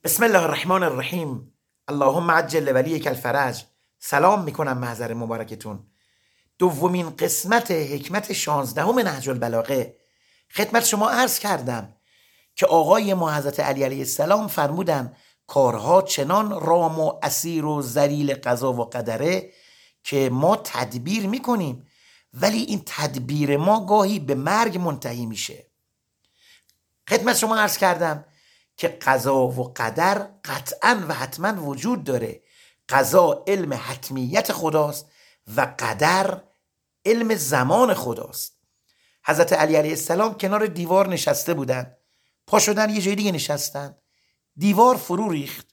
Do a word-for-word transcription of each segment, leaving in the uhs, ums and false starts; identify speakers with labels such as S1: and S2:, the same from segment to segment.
S1: بسم الله الرحمن الرحیم. اللهم عجل ولیک الفرج. سلام میکنم محضر مبارکتون. دومین قسمت حکمت شانزدهم نهج البلاغه خدمت شما عرض کردم که آقای ما حضرت علی علیه السلام فرمودن کارها چنان رام و اسیر و ذلیل قضا و قدره که ما تدبیر میکنیم ولی این تدبیر ما گاهی به مرگ منتهی میشه. خدمت شما عرض کردم که قضا و قدر قطعا و حتما وجود داره. قضا علم حتمیت خداست و قدر علم زمان خداست. حضرت علی علیه السلام کنار دیوار نشسته بودن، پا شدن یه جای دیگه نشستن، دیوار فرو ریخت.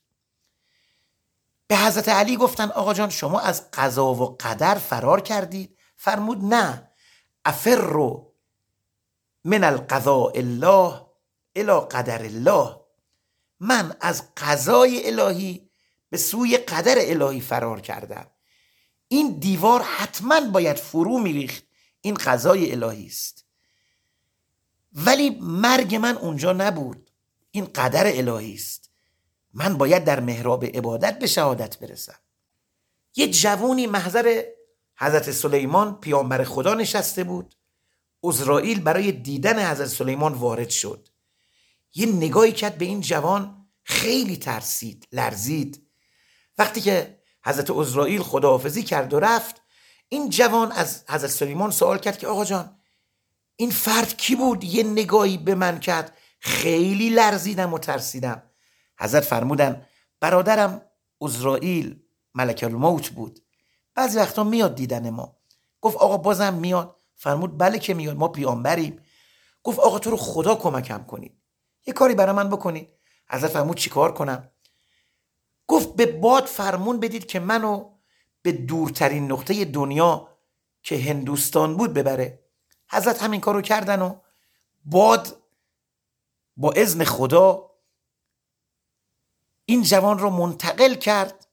S1: به حضرت علی گفتن آقا جان شما از قضا و قدر فرار کردید؟ فرمود نه، افر من القضاء الله الی قدر الله. من از قضای الهی به سوی قدر الهی فرار کردم. این دیوار حتما باید فرو میریخت، این قضای الهی است، ولی مرگ من اونجا نبود، این قدر الهی است. من باید در محراب عبادت به شهادت برسم. یه جوونی محضر حضرت سلیمان پیامبر خدا نشسته بود. عزرائیل برای دیدن حضرت سلیمان وارد شد. یه نگاهی کرد به این جوان، خیلی ترسید، لرزید. وقتی که حضرت عزرائیل خداحافظی کرد و رفت، این جوان از حضرت سلیمان سوال کرد که آقا جان این فرد کی بود؟ یه نگاهی به من کرد، خیلی لرزیدم و ترسیدم. حضرت فرمودن برادرم عزرائیل ملک الموت بود، بعضی وقتا میاد دیدن ما. گفت آقا بازم میاد؟ فرمود بله که میاد، ما پیامبریم. گفت آقا تو رو خدا کمکم کنید، یه کاری برای من بکنید. حضرت فرمود چی کار کنم؟ گفت به باد فرمون بدید که منو به دورترین نقطه دنیا که هندوستان بود ببره. حضرت همین کارو کردن و باد با اذن خدا این جوان رو منتقل کرد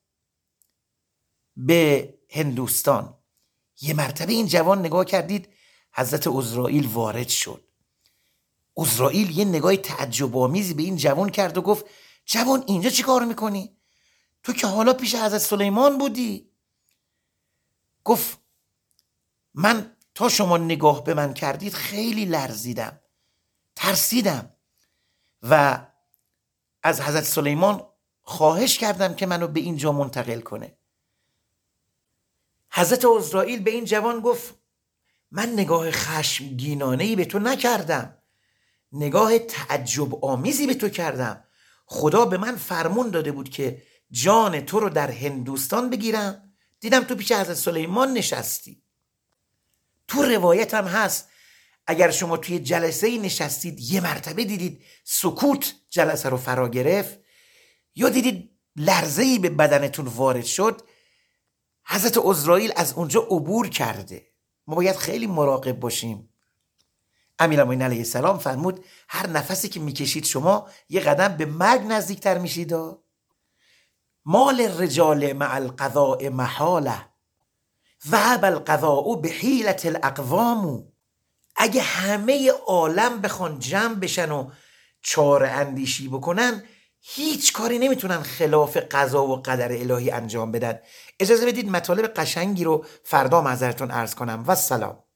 S1: به هندوستان. یه مرتبه این جوان نگاه کردید حضرت عزرائیل وارد شد. عزرائیل یه نگاه تعجب آمیزی به این جوان کرد و گفت جوان اینجا چی کار میکنی؟ تو که حالا پیش حضرت سلیمان بودی. گفت من تا شما نگاه به من کردید خیلی لرزیدم، ترسیدم و از حضرت سلیمان خواهش کردم که منو به اینجا منتقل کنه. حضرت عزرائیل به این جوان گفت من نگاه خشمگینانه‌ای به تو نکردم، نگاه تعجب آمیزی به تو کردم. خدا به من فرمون داده بود که جان تو رو در هندوستان بگیرم، دیدم تو پیش حضرت سلیمان نشستی. تو روایت هم هست اگر شما توی جلسه نشستید یه مرتبه دیدید سکوت جلسه رو فرا گرفت یا دیدید لرزه‌ای به بدنتون وارد شد، حضرت عزرائیل از اونجا عبور کرده. ما باید خیلی مراقب باشیم. امیرالمومنین علیه السلام فرمود هر نفسی که میکشید شما یه قدم به مرگ نزدیکتر میشید. مال الرجال مع القضاء محاله ذهب القضاء بحیلة الاقوام. اگه همه عالم بخوان جمع بشن و چاره اندیشی بکنن، هیچ کاری نمیتونن خلاف قضا و قدر الهی انجام بدن. اجازه بدید مطالب قشنگی رو فردا معذرتون عرض کنم و سلام.